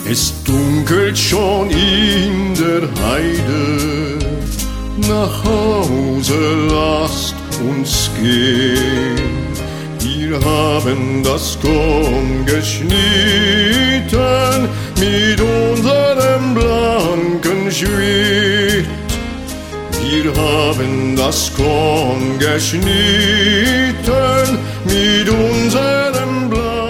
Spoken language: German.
Es dunkelt schon in der Heide, nach Hause lasst uns gehen. Wir haben das Korn geschnitten mit unserem blanken Schwert. Wir haben das Korn geschnitten mit unserem blanken